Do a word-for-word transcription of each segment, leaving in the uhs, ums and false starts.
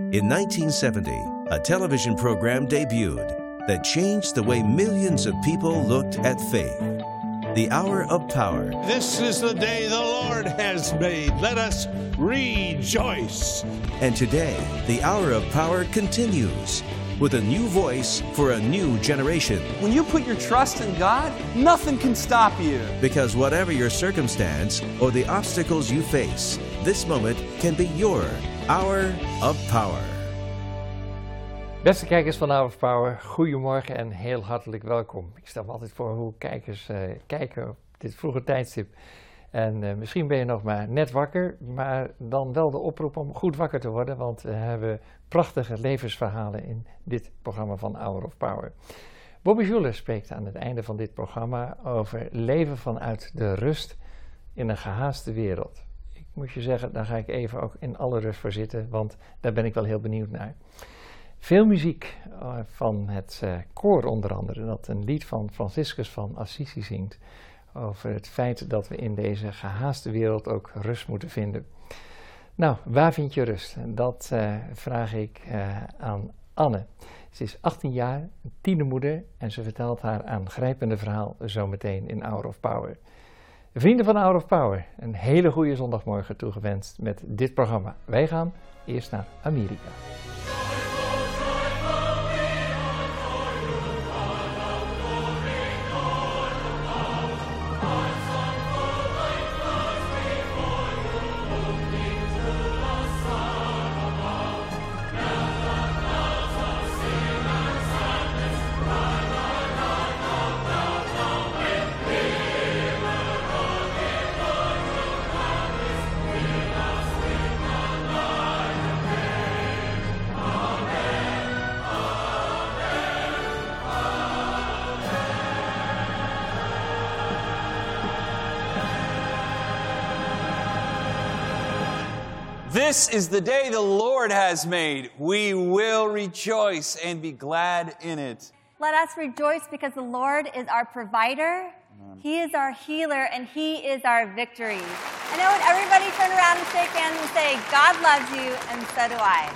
In nineteen seventy, a television program debuted that changed the way millions of people looked at faith. The Hour of Power. This is the day the Lord has made. Let us rejoice. And today, the Hour of Power continues with a new voice for a new generation. When you put your trust in God, nothing can stop you. Because whatever your circumstance or the obstacles you face, this moment can be your Hour of Power. Beste kijkers van Hour of Power, goedemorgen en heel hartelijk welkom. Ik stel me altijd voor hoe kijkers uh, kijken op dit vroege tijdstip. En uh, misschien ben je nog maar net wakker, maar dan wel de oproep om goed wakker te worden, want we hebben prachtige levensverhalen in dit programma van Hour of Power. Bobby Schuller spreekt aan het einde van dit programma over leven vanuit de rust in een gehaaste wereld. Ik moet je zeggen, daar ga ik even ook in alle rust voor zitten, want daar ben ik wel heel benieuwd naar. Veel muziek uh, van het uh, koor onder andere, dat een lied van Franciscus van Assisi zingt over het feit dat we in deze gehaaste wereld ook rust moeten vinden. Nou, waar vind je rust? Dat uh, vraag ik uh, aan Anne. Ze is achttien jaar, een tienermoeder en ze vertelt haar aangrijpende verhaal zometeen in Hour of Power. Vrienden van Hour of Power, een hele goede zondagmorgen toegewenst met dit programma. Wij gaan eerst naar Amerika. This is the day the Lord has made. We will rejoice and be glad in it. Let us rejoice because the Lord is our provider, He is our healer, and He is our victory. I know when everybody turn around and shake hands and say, God loves you, and so do I.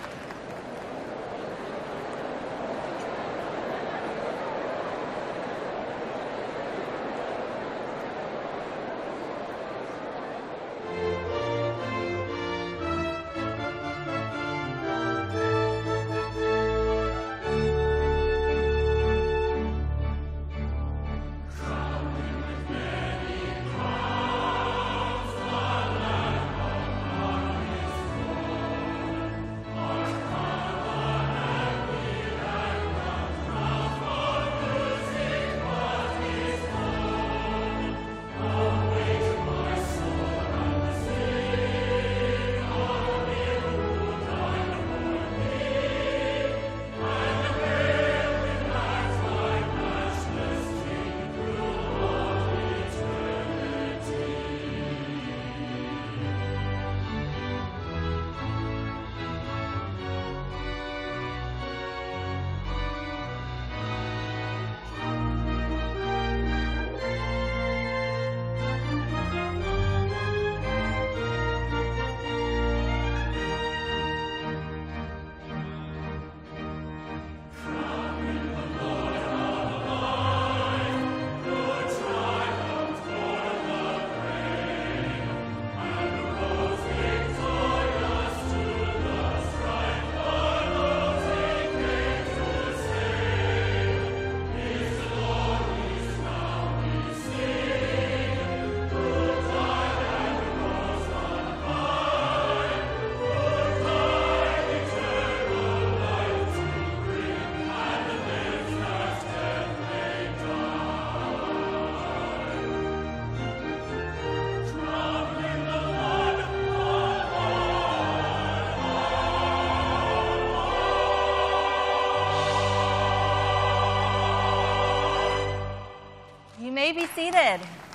You may be seated.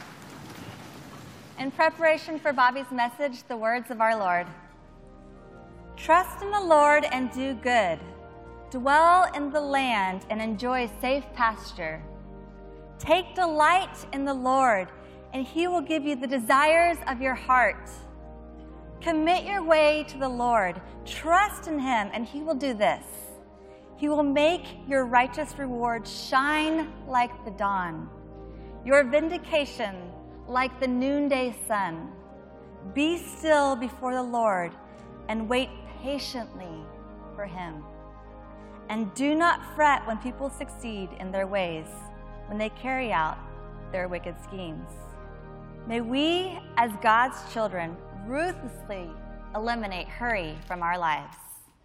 In preparation for Bobby's message, the words of our Lord. Trust in the Lord and do good. Dwell in the land and enjoy safe pasture. Take delight in the Lord, and He will give you the desires of your heart. Commit your way to the Lord. Trust in him, and he will do this. He will make your righteous reward shine like the dawn, your vindication like the noonday sun. Be still before the Lord and wait patiently for him. And do not fret when people succeed in their ways, when they carry out their wicked schemes. May we, as God's children, ruthlessly eliminate hurry from our lives.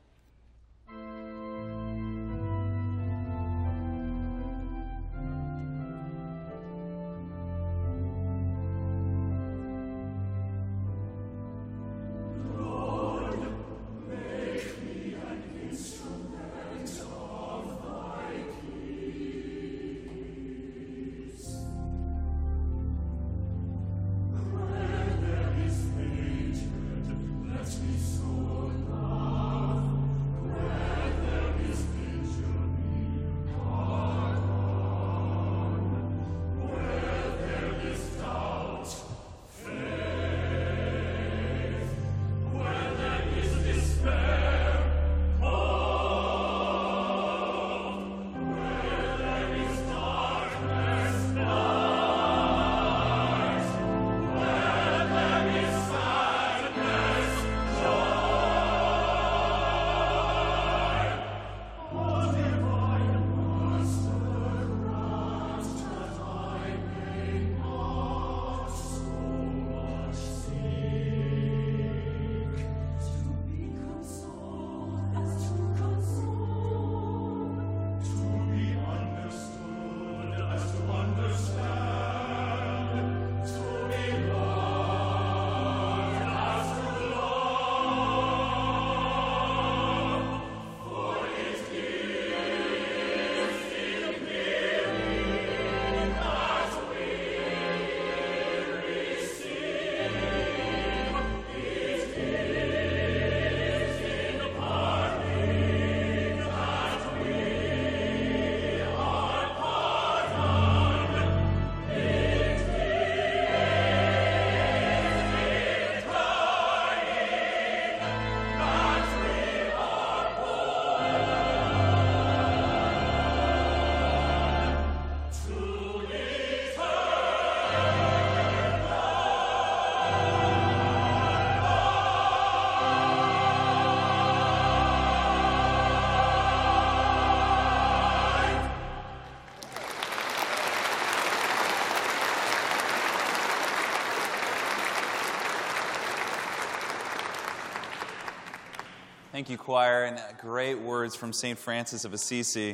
Thank you, choir, and great words from Saint Francis of Assisi.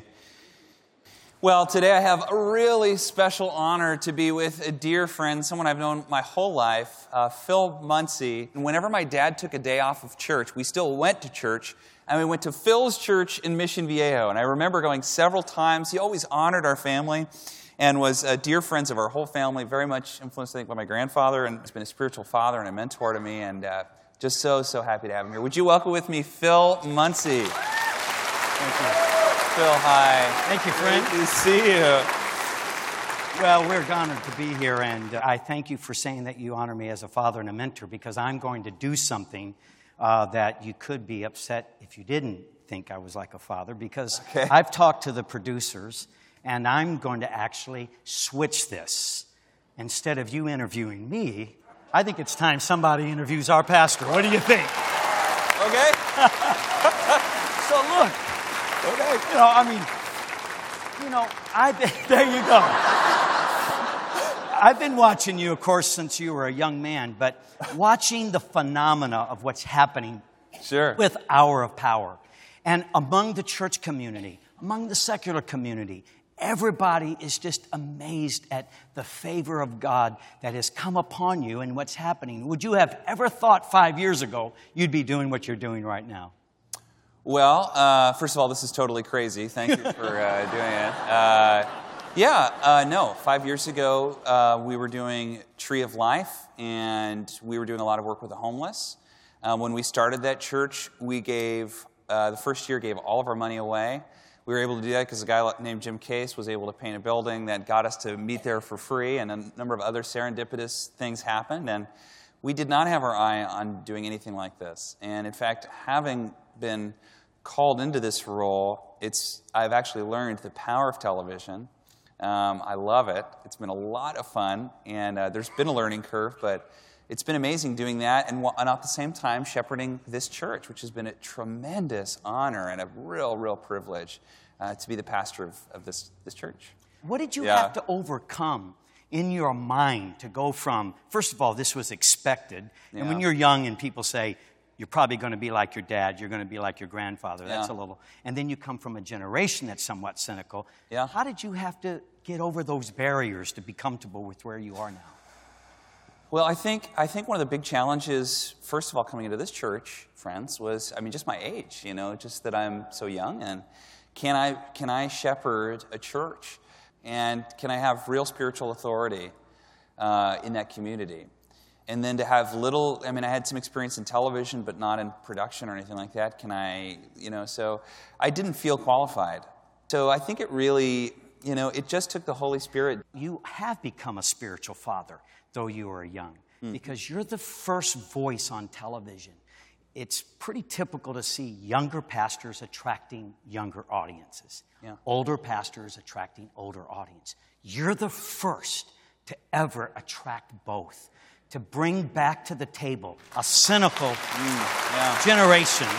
Well, today I have a really special honor to be with a dear friend, someone I've known my whole life, uh, Phil Muncy. And whenever my dad took a day off of church, we still went to church, and we went to Phil's church in Mission Viejo. And I remember going several times. He always honored our family and was uh, dear friends of our whole family, very much influenced, I think, by my grandfather, and has been a spiritual father and a mentor to me, and uh, just so, so happy to have him here. Would you welcome with me Phil Muncy? Thank you. Phil, hi. Thank you, friend. Great to see you. Well, we're honored to be here, and I thank you for saying that you honor me as a father and a mentor, because I'm going to do something uh, that you could be upset if you didn't think I was like a father, because okay. I've talked to the producers, and I'm going to actually switch this. Instead of you interviewing me, I think it's time somebody interviews our pastor. What do you think? Okay. So look, okay, you know, I mean, you know, I there you go. I've been watching you, of course, since you were a young man, but watching the phenomena of what's happening Sure. with Hour of Power. And among the church community, among the secular community, everybody is just amazed at the favor of God that has come upon you and what's happening. Would you have ever thought five years ago you'd be doing what you're doing right now? Well, uh, first of all, this is totally crazy. Thank you for uh, doing it. Uh, yeah, uh, no, five years ago, uh, we were doing Tree of Life, and we were doing a lot of work with the homeless. Uh, when we started that church, we gave, uh, the first year, gave all of our money away. We were able to do that because a guy named Jim Case was able to paint a building that got us to meet there for free, and a number of other serendipitous things happened. And we did not have our eye on doing anything like this. And in fact, having been called into this role, it's I've actually learned the power of television. Um, I love it. It's been a lot of fun, and uh, there's been a learning curve, but it's been amazing doing that, and, and at the same time shepherding this church, which has been a tremendous honor and a real, real privilege uh, to be the pastor of, of this, this church. What did you Yeah. have to overcome in your mind to go from, first of all, this was expected, and when Yeah. you're young and people say, you're probably going to be like your dad, you're going to be like your grandfather, that's Yeah. a little, and then you come from a generation that's somewhat cynical. Yeah. How did you have to get over those barriers to be comfortable with where you are now? Well, I think I think one of the big challenges, first of all, coming into this church, friends, was I mean just my age. You know, just that I'm so young, and can I can I shepherd a church, and can I have real spiritual authority uh, in that community? And then to have little, I mean, I had some experience in television, but not in production or anything like that. Can I, you know? So I didn't feel qualified. So I think it really, you know, it just took the Holy Spirit. You have become a spiritual father, though you are young, because you're the first voice on television. It's pretty typical to see younger pastors attracting younger audiences, Yeah. older pastors attracting older audience. You're the first to ever attract both, to bring back to the table a cynical Yeah. generation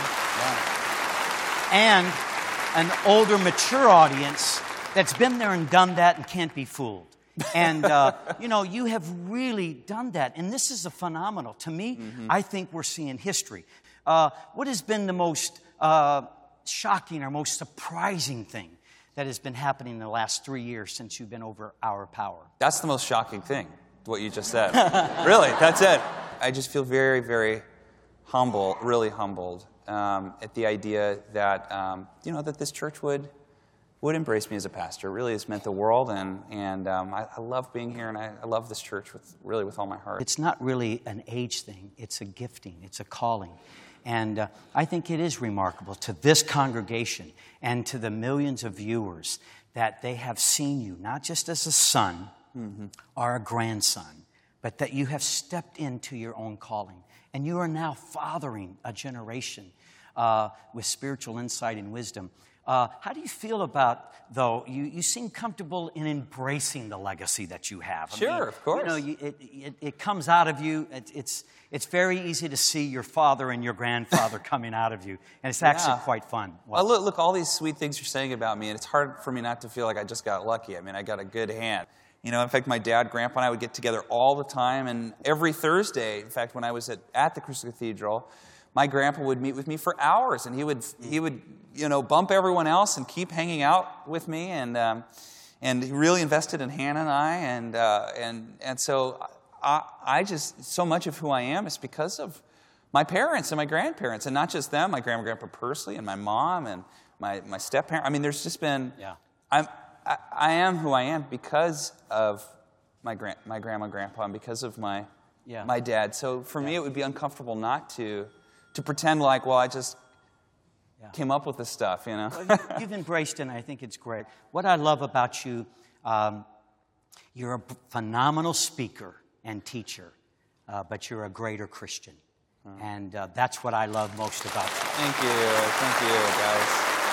and an older, mature audience that's been there and done that and can't be fooled. And, uh, you know, you have really done that. And this is a phenomenal. To me, Mm-hmm. I think we're seeing history. Uh, what has been the most uh, shocking or most surprising thing that has been happening in the last three years since you've been over Our Power? That's the most shocking thing, what you just said. Really, that's it. I just feel very, very humble, really humbled um, at the idea that, um, you know, that this church would would embrace me as a pastor. It really has meant the world, and, and um, I, I love being here, and I, I love this church with really with all my heart. It's not really an age thing. It's a gifting. It's a calling. And uh, I think it is remarkable to this congregation and to the millions of viewers that they have seen you, not just as a son mm-hmm. or a grandson, but that you have stepped into your own calling. And you are now fathering a generation uh, with spiritual insight and wisdom. Uh, how do you feel about, though, you, you seem comfortable in embracing the legacy that you have? I Sure, mean, of course. You know, you, it, it, it comes out of you. It, it's, it's very easy to see your father and your grandfather coming out of you. And it's actually Yeah. quite fun. Well, look, look, all these sweet things you're saying about me, and it's hard for me not to feel like I just got lucky. I mean, I got a good hand. You know, in fact, my dad, Grandpa, and I would get together all the time, and every Thursday, in fact, when I was at, at the Crystal Cathedral, my grandpa would meet with me for hours, and he would, he would, you know, bump everyone else and keep hanging out with me, and um, and he really invested in Hannah and I, and uh, and and so I, I just so much of who I am is because of my parents and my grandparents, and not just them, my grandma, grandpa Persley, and my mom, and my my step parent. I mean, there's just been, Yeah. I'm I, I am who I am because of my grand my grandma, grandpa, and because of my Yeah. my dad. So for me, it would be uncomfortable not to. To pretend like, well, I just Yeah. came up with this stuff, you know? Well, you- You've embraced it, and I think it's great. What I love about you, um, you're a phenomenal speaker and teacher, uh, but you're a greater Christian. And uh, that's what I love most about you. Thank you. Thank you, guys.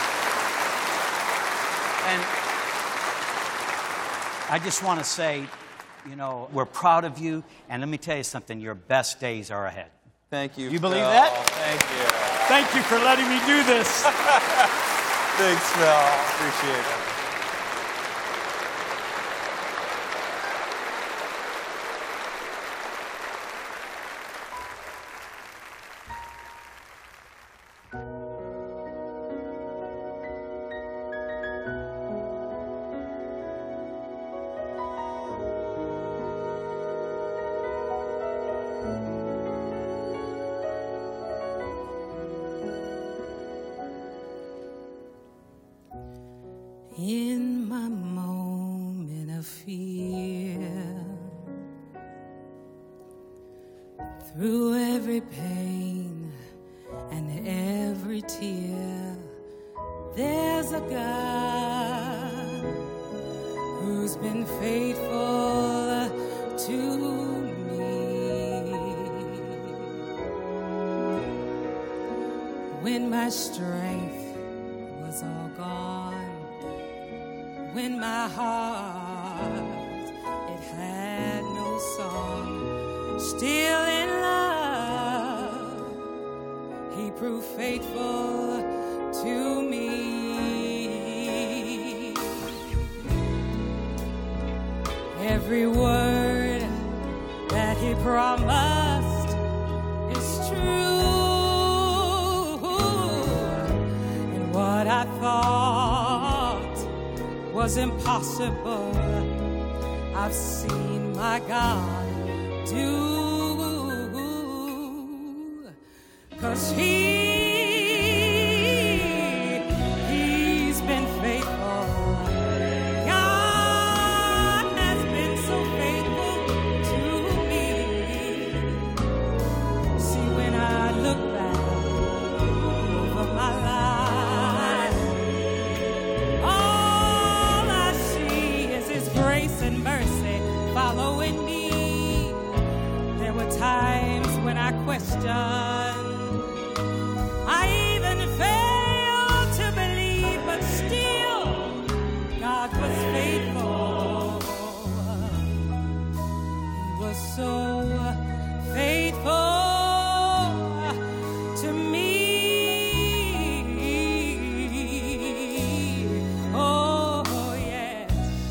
And I just want to say, you know, we're proud of you. And let me tell you something, your best days are ahead. Thank you. You believe Phil. that? Thank you. Thank you for letting me do this. Thanks, Phil. Appreciate it. In my moment of fear, through every pain and every tear, there's a God who's been faithful to me. when my strength was all gone, when my heart, it had no song, still in love, he proved faithful to me. Every word that he promised is true, and what I thought was impossible, I've seen my God do, 'cause he, he's been faithful. Following me, there were times when I questioned, I even failed to believe, but still, God was faithful. He was so faithful to me. Oh, yes.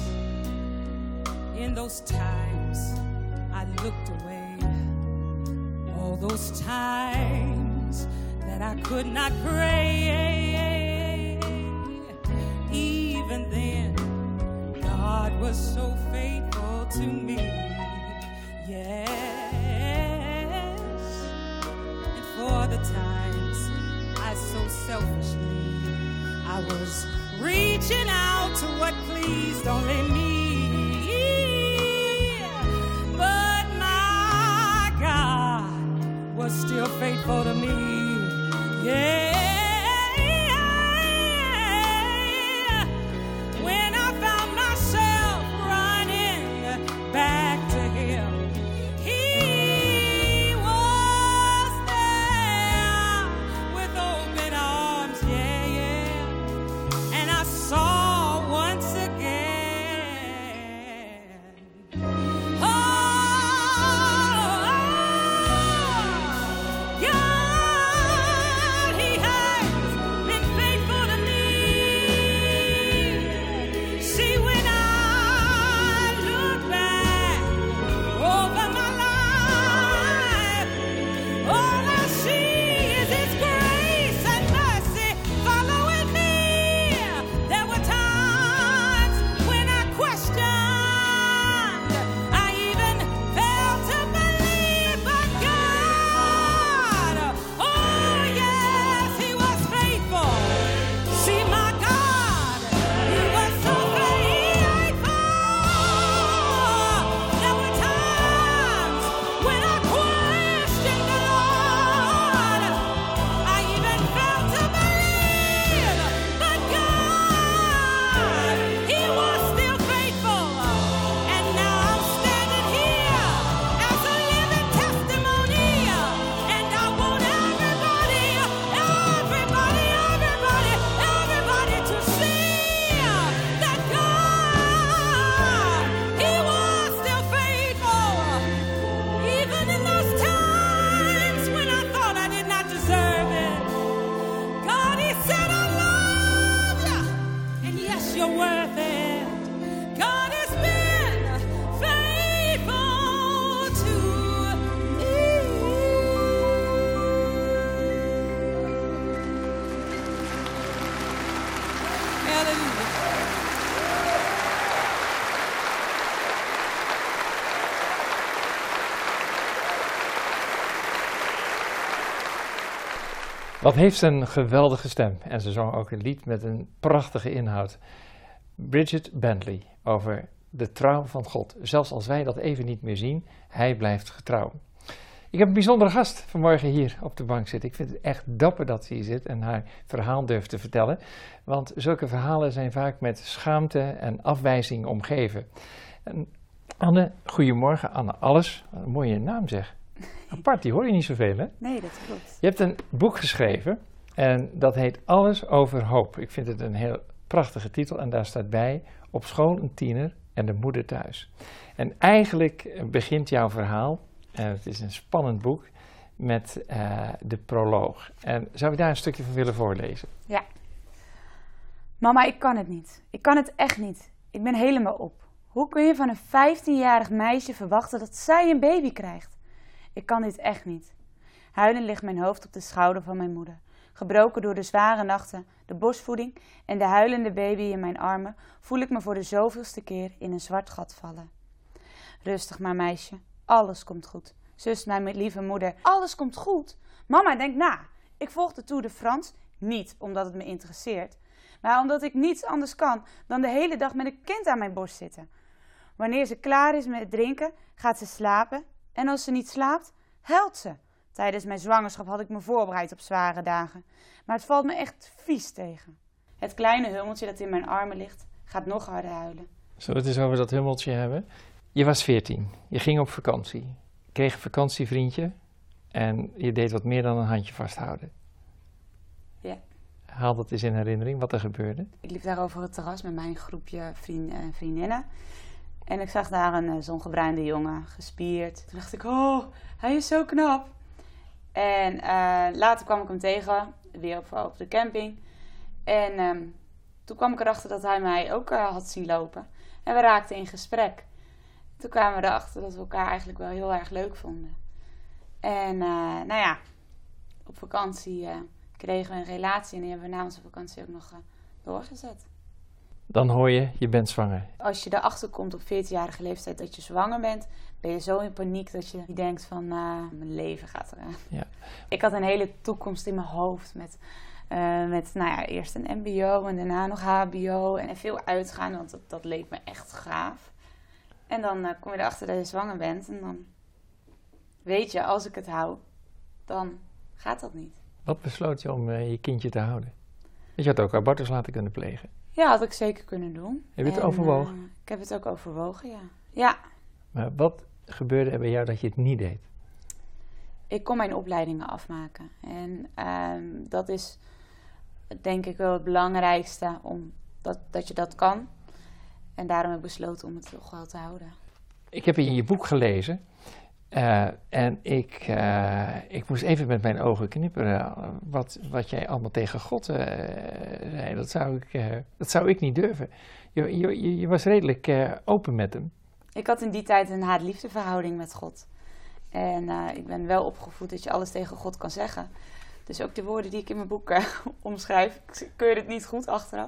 In those times I looked away, all those times that I could not pray, even then God was so faithful to me. Yes, and for the times I so selfishly I was reaching out to what pleased only me, was still faithful to me. Yeah. When I found myself running back to him, he was there with open arms. Yeah, yeah. And I saw once again, Wat heeft ze een geweldige stem. En ze zong ook een lied met een prachtige inhoud. Bridget Bentley over de trouw van God. Zelfs als wij dat even niet meer zien, hij blijft getrouw. Ik heb een bijzondere gast vanmorgen hier op de bank zitten. Ik vind het echt dapper dat ze hier zit en haar verhaal durft te vertellen. Want zulke verhalen zijn vaak met schaamte en afwijzing omgeven. En Anne, goedemorgen. Anne Alles, een mooie naam zeg. Apart, die hoor je niet zoveel hè? Nee, dat klopt. Je hebt een boek geschreven En dat heet Alles over hoop. Ik vind het een heel prachtige titel en daar staat bij: op school een tiener en de moeder thuis. En eigenlijk begint jouw verhaal, en het is een spannend boek, met uh, de proloog. En zou je daar een stukje van willen voorlezen? Ja. Mama, ik kan het niet. Ik kan het echt niet. Ik ben helemaal op. Hoe kun je van een vijftienjarig meisje verwachten dat zij een baby krijgt? Ik kan dit echt niet. Huilend ligt mijn hoofd op de schouder van mijn moeder. Gebroken door de zware nachten, de borstvoeding en de huilende baby in mijn armen, voel ik me voor de zoveelste keer in een zwart gat vallen. Rustig maar, meisje. Alles komt goed. Zus, mijn lieve moeder. Alles komt goed? Mama, denk na. Ik volg de Tour de France niet omdat het me interesseert, maar omdat ik niets anders kan dan de hele dag met een kind aan mijn borst zitten. Wanneer ze klaar is met het drinken, gaat ze slapen. En als ze niet slaapt, huilt ze. Tijdens mijn zwangerschap had ik me voorbereid op zware dagen. Maar het valt me echt vies tegen. Het kleine hummeltje dat in mijn armen ligt, gaat nog harder huilen. Zullen we het eens over dat hummeltje hebben? Je was veertien. Je ging op vakantie. Je kreeg een vakantievriendje. En je deed wat meer dan een handje vasthouden. Ja. Haal dat eens in herinnering, wat er gebeurde. Ik liep daar over het terras met mijn groepje vriend, uh, vriendinnen. En ik zag daar een uh, zongebruinde jongen, gespierd. Toen dacht ik, oh, hij is zo knap. En uh, later kwam ik hem tegen, weer op, op de camping. En um, toen kwam ik erachter dat hij mij ook uh, had zien lopen. En we raakten in gesprek. Toen kwamen we erachter dat we elkaar eigenlijk wel heel erg leuk vonden. En uh, nou ja, op vakantie uh, kregen we een relatie en die hebben we na onze vakantie ook nog uh, doorgezet. Dan hoor je, je bent zwanger. Als je erachter komt op veertienjarige leeftijd dat je zwanger bent, ben je zo in paniek dat je denkt van, uh, mijn leven gaat eraan. Ja. Ik had een hele toekomst in mijn hoofd met, uh, met nou ja, eerst een mbo en daarna nog hbo en veel uitgaan, want dat, dat leek me echt gaaf. En dan uh, kom je erachter dat je zwanger bent en dan weet je, als ik het hou, dan gaat dat niet. Wat besloot je om uh, je kindje te houden? Je had ook abortus laten kunnen plegen. Ja, had ik zeker kunnen doen. Heb je het en, overwogen? Uh, ik heb het ook overwogen, ja. Ja. Maar wat gebeurde er bij jou dat je het niet deed? Ik kon mijn opleidingen afmaken. En uh, dat is denk ik wel het belangrijkste, om dat, dat je dat kan. En daarom heb ik besloten om het toch wel te houden. Ik heb in je boek gelezen uh, en ik, uh, ik moest even met mijn ogen knipperen. Wat, wat jij allemaal tegen God uh, zei, dat zou, ik, uh, dat zou ik niet durven. Je, je, je was redelijk uh, open met hem. Ik had in die tijd een haat-liefde verhouding met God. En uh, ik ben wel opgevoed dat je alles tegen God kan zeggen. Dus ook de woorden die ik in mijn boek uh, omschrijf, ik keur het niet goed achteraf.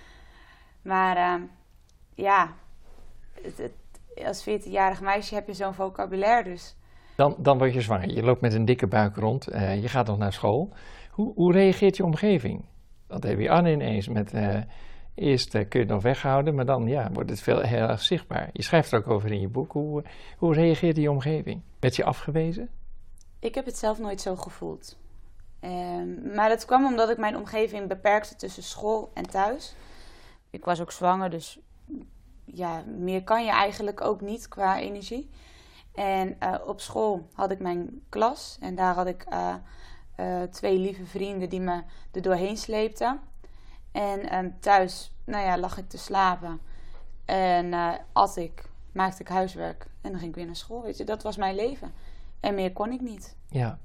Maar uh, ja, het, het, als veertienjarig meisje heb je zo'n vocabulaire dus. Dan, dan word je zwanger. Je loopt met een dikke buik rond. Uh, je gaat nog naar school. Hoe, hoe reageert je omgeving? Want dan heb je Anne ineens met... Uh, eerst uh, kun je het nog weghouden, maar dan ja, wordt het veel, heel erg zichtbaar. Je schrijft er ook over in je boek. Hoe, hoe reageert je omgeving? Werd je afgewezen? Ik heb het zelf nooit zo gevoeld. Um, maar dat kwam omdat ik mijn omgeving beperkte tussen school en thuis. Ik was ook zwanger, dus ja, meer kan je eigenlijk ook niet qua energie. En uh, op school had ik mijn klas en daar had ik uh, uh, twee lieve vrienden die me er doorheen sleepten. En um, thuis, nou ja, lag ik te slapen en uh, at ik, maakte ik huiswerk en dan ging ik weer naar school. Weet je, dat was mijn leven. En meer kon ik niet. Ja.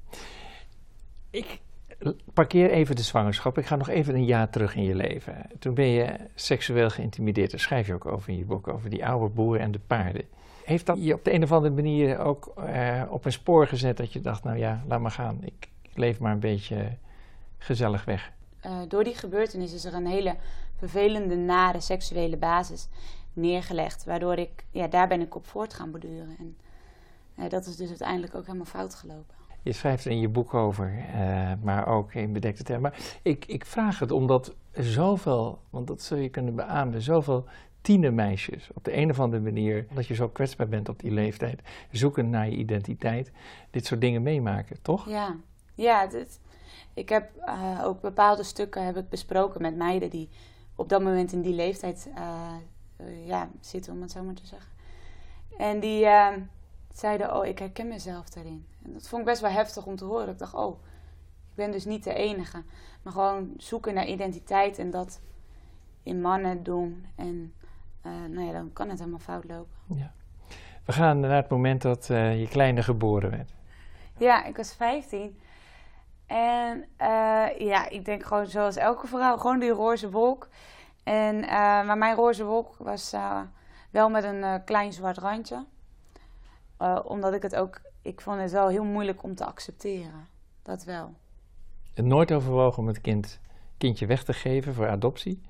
Ik parkeer even de zwangerschap. Ik ga nog even een jaar terug in je leven. Toen ben je seksueel geïntimideerd. Daar schrijf je ook over in je boek, over die oude boer en de paarden. Heeft dat je op de een of andere manier ook uh, op een spoor gezet dat je dacht, nou ja, laat maar gaan. Ik, ik leef maar een beetje gezellig weg. Uh, door die gebeurtenis is er een hele vervelende, nare seksuele basis neergelegd. Waardoor ik, ja, daar ben ik op voort gaan borduren. En uh, dat is dus uiteindelijk ook helemaal fout gelopen. Je schrijft er in je boek over, uh, maar ook in bedekte termen. Maar ik, ik vraag het omdat zoveel, want dat zul je kunnen beamen, zoveel tienermeisjes op de een of andere manier, omdat je zo kwetsbaar bent op die leeftijd, zoeken naar je identiteit, dit soort dingen meemaken, toch? Ja, ja dit, ik heb uh, ook bepaalde stukken heb ik besproken met meiden die op dat moment in die leeftijd uh, uh, ja, zitten, om het zo maar te zeggen. En die uh, zeiden, oh, ik herken mezelf daarin. En dat vond ik best wel heftig om te horen. Ik dacht, oh, Ik ben dus niet de enige. Maar gewoon zoeken naar identiteit en dat in mannen doen. En uh, nou ja, dan kan het helemaal fout lopen. Ja. We gaan naar het moment dat uh, je kleine geboren werd. Ja, ik was vijftien. En uh, ja, ik denk gewoon zoals elke vrouw, gewoon die roze wolk. En, uh, maar mijn roze wolk was uh, wel met een uh, klein zwart randje. Uh, omdat ik het ook, ik vond het wel heel moeilijk om te accepteren. Dat wel. En nooit overwogen om het kind, kindje weg te geven voor adoptie?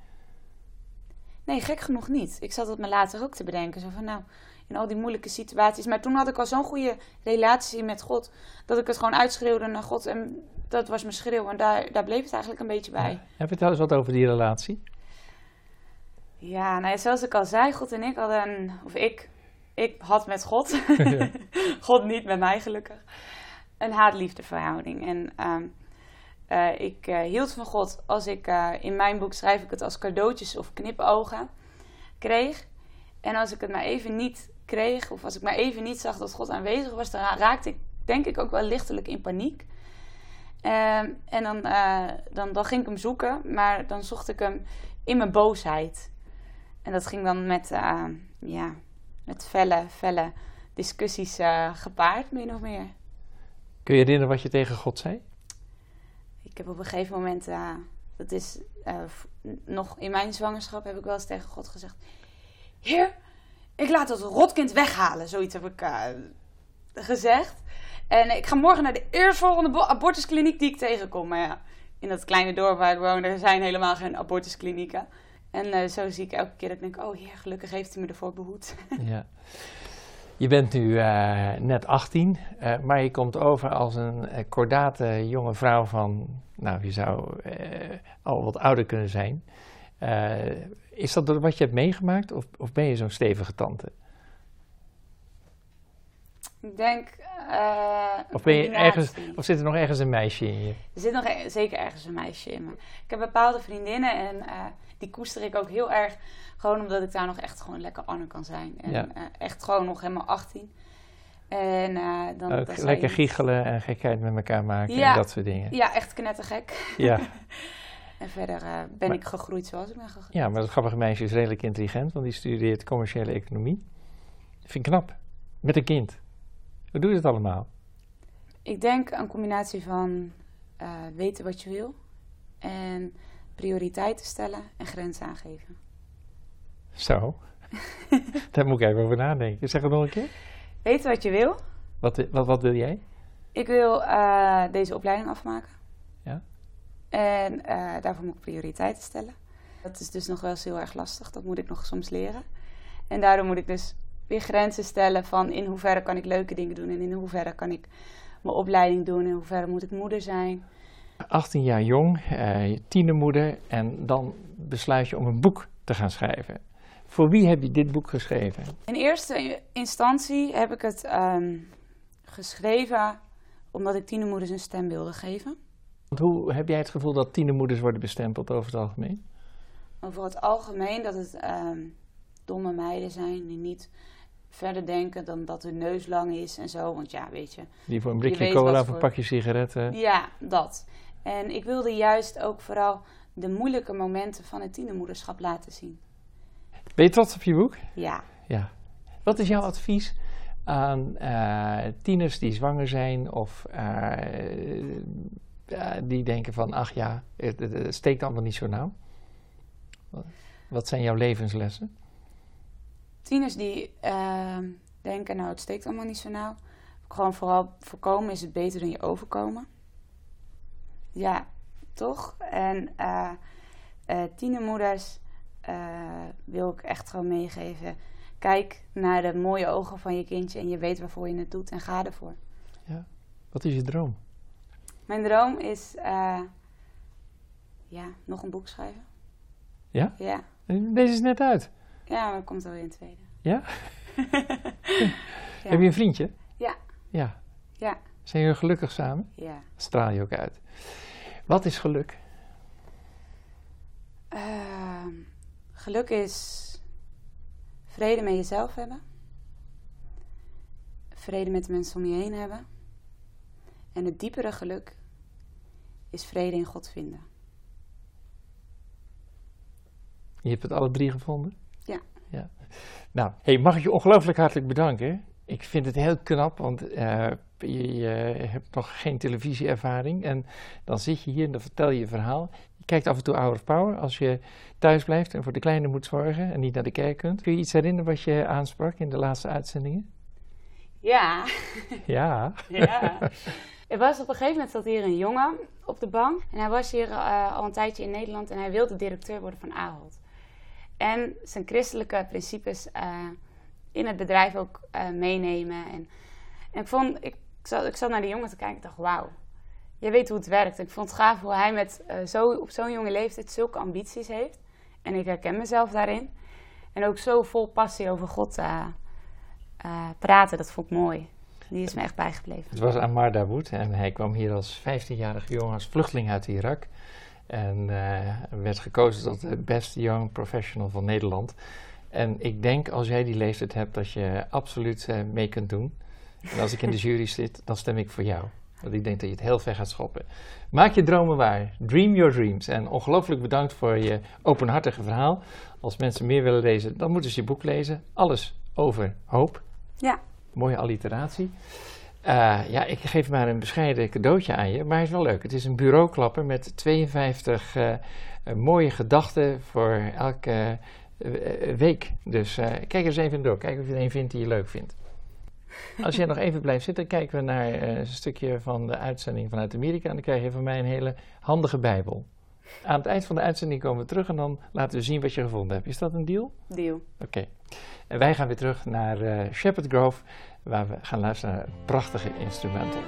Nee, gek genoeg niet. Ik zat het me later ook te bedenken. Zo van nou, in al die moeilijke situaties. Maar toen had ik al zo'n goede relatie met God, dat ik het gewoon uitschreeuwde naar God. En dat was mijn schreeuw. En daar, daar bleef het eigenlijk een beetje bij. Ja. En vertel eens wat over die relatie. Ja, nou ja, zoals ik al zei, God en ik hadden een, of ik, ik had met God, Ja. God niet met mij gelukkig, een haat-liefde verhouding. En um, uh, ik uh, hield van God als ik, uh, in mijn boek schrijf ik het als cadeautjes of knipogen kreeg. En als ik het maar even niet kreeg, of als ik maar even niet zag dat God aanwezig was, dan raakte ik denk ik ook wel lichtelijk in paniek. Um, en dan, uh, dan, dan ging ik hem zoeken, maar dan zocht ik hem in mijn boosheid. En dat ging dan met, uh, ja, met felle, felle discussies uh, gepaard, min of meer. Kun je herinneren wat je tegen God zei? Ik heb op een gegeven moment, uh, dat is uh, nog in mijn zwangerschap, heb ik wel eens tegen God gezegd: Heer, ik laat dat rotkind weghalen. Zoiets heb ik uh, gezegd. En ik ga morgen naar de eerstvolgende abortuskliniek die ik tegenkom. Maar ja, in dat kleine dorp waar ik woon, er zijn helemaal geen abortusklinieken. En uh, zo zie ik elke keer dat ik denk, oh heer, gelukkig heeft hij me ervoor behoed. Ja. Je bent nu uh, net achttien, uh, maar je komt over als een uh, kordate jonge vrouw van, nou, je zou uh, al wat ouder kunnen zijn. Uh, is dat wat je hebt meegemaakt of, of ben je zo'n stevige tante? Ik denk, uh, of, ben je ergens, of zit er nog ergens een meisje in je? Er zit nog e- zeker ergens een meisje in me. Ik heb bepaalde vriendinnen en uh, die koester ik ook heel erg. Gewoon omdat ik daar nog echt gewoon lekker Anne kan zijn. En ja. uh, echt gewoon nog helemaal achttien. En uh, dan... Ook lekker giechelen en gekheid met elkaar maken ja, en dat soort dingen. Ja, echt knettergek. Ja. En verder uh, ben maar, ik gegroeid zoals ik ben gegroeid. Ja, maar dat grappige meisje is redelijk intelligent, want die studeert commerciële economie. Dat vind ik knap. Met een kind. Hoe doe je dat allemaal? Ik denk een combinatie van uh, weten wat je wil en prioriteiten stellen en grenzen aangeven. Zo, daar moet ik even over nadenken. Zeg het nog een keer. Weten wat je wil. Wat, wat, wat wil jij? Ik wil uh, deze opleiding afmaken. Ja. En uh, daarvoor moet ik prioriteiten stellen. Dat is dus nog wel eens heel erg lastig. Dat moet ik nog soms leren. En daardoor moet ik dus weer grenzen stellen van in hoeverre kan ik leuke dingen doen en in hoeverre kan ik mijn opleiding doen en in hoeverre moet ik moeder zijn. achttien jaar jong, uh, tienermoeder en dan besluit je om een boek te gaan schrijven. Voor wie heb je dit boek geschreven? In eerste instantie heb ik het um, geschreven omdat ik tienermoeders een stem wilde geven. Want hoe heb jij het gevoel dat tienermoeders worden bestempeld over het algemeen? Over het algemeen dat het um, domme meiden zijn die niet verder denken dan dat hun neus lang is en zo. Want ja, weet je. Die voor een blikje cola of een voor... pakje sigaretten. Ja, dat. En ik wilde juist ook vooral de moeilijke momenten van het tienermoederschap laten zien. Ben je trots op je boek? Ja. Ja. Wat is jouw advies aan uh, tieners die zwanger zijn of uh, uh, die denken van, ach ja, het, het, het steekt allemaal niet zo nauw? Wat zijn jouw levenslessen? Tieners die uh, denken, nou het steekt allemaal niet zo nauw. Gewoon vooral voorkomen is het beter dan je overkomen. Ja, toch? En uh, uh, tienermoeders uh, wil ik echt gewoon meegeven. Kijk naar de mooie ogen van je kindje en je weet waarvoor je het doet en ga ervoor. Ja. Wat is je droom? Mijn droom is uh, ja, nog een boek schrijven. Ja? Ja. Deze is net uit. Ja, maar er komt alweer een tweede. Ja? Ja. Heb je een vriendje? Ja. Ja. Ja. Zijn jullie gelukkig samen? Ja. Dat straal je ook uit. Wat is geluk? Uh, geluk is vrede met jezelf hebben. Vrede met de mensen om je heen hebben. En het diepere geluk is vrede in God vinden. Je hebt het alle drie gevonden? Ja. ja. Nou, hey, mag ik je ongelooflijk hartelijk bedanken. Ik vind het heel knap, want uh, je, je hebt nog geen televisieervaring. En dan zit je hier en dan vertel je je verhaal. Je kijkt af en toe Hour of Power als je thuis blijft en voor de kleine moet zorgen en niet naar de kerk kunt. Kun je iets herinneren wat je aansprak in de laatste uitzendingen? Ja. Ja. ja. Er was op een gegeven moment zat hier een jongen op de bank. En hij was hier uh, al een tijdje in Nederland en hij wilde directeur worden van Ahold. En zijn christelijke principes uh, in het bedrijf ook uh, meenemen. En, en ik, vond, ik, zat, ik zat naar die jongen te kijken en dacht, wauw, jij weet hoe het werkt. Ik vond het gaaf hoe hij met, uh, zo, op zo'n jonge leeftijd zulke ambities heeft. En ik herken mezelf daarin. En ook zo vol passie over God uh, uh, praten, dat vond ik mooi. Die is me echt bijgebleven. Het was Ammar Dawood en hij kwam hier als vijftienjarige jongen als vluchteling uit Irak. En uh, werd gekozen tot de best young professional van Nederland. En ik denk, als jij die leeftijd hebt, dat je absoluut uh, mee kunt doen. En als ik in de jury zit, dan stem ik voor jou. Want ik denk dat je het heel ver gaat schoppen. Maak je dromen waar. Dream your dreams. En ongelooflijk bedankt voor je openhartige verhaal. Als mensen meer willen lezen, dan moeten ze je boek lezen. Alles over hoop. Ja. Mooie alliteratie. Uh, ja, ik geef maar een bescheiden cadeautje aan je, maar hij is wel leuk. Het is een bureauklapper met tweeënvijftig uh, uh, mooie gedachten voor elke uh, week. Dus uh, kijk eens even door. Kijk of je er een vindt die je leuk vindt. Als jij nog even blijft zitten, kijken we naar uh, een stukje van de uitzending vanuit Amerika. En dan krijg je van mij een hele handige Bijbel. Aan het eind van de uitzending komen we terug en dan laten we zien wat je gevonden hebt. Is dat een deal? Deal. Oké. Okay. En wij gaan weer terug naar uh, Shepherd Grove, waar we gaan luisteren naar prachtige instrumenten.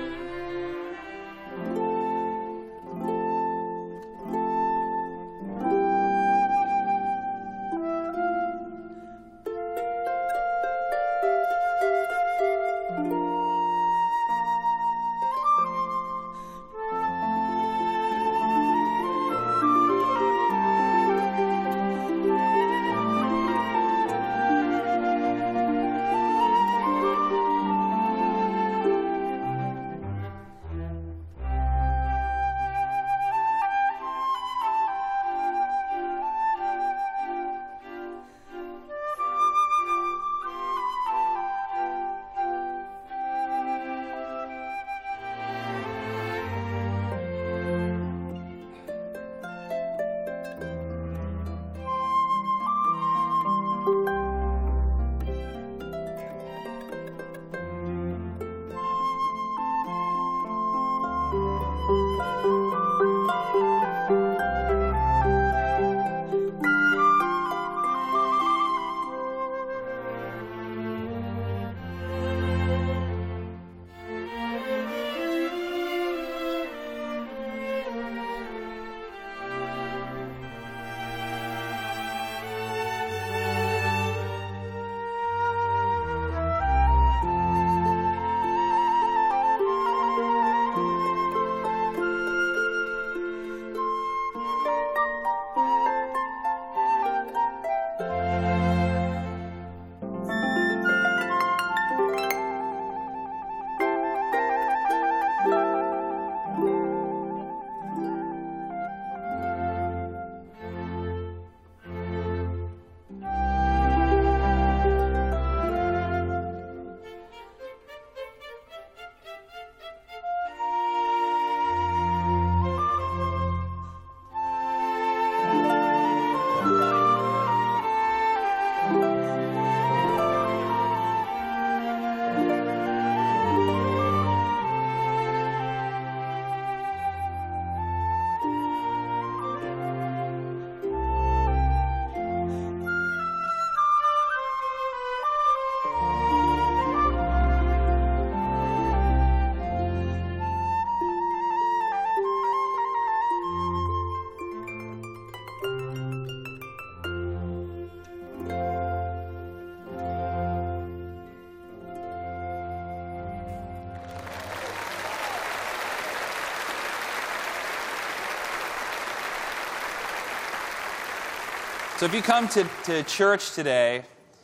So if you come to, to church today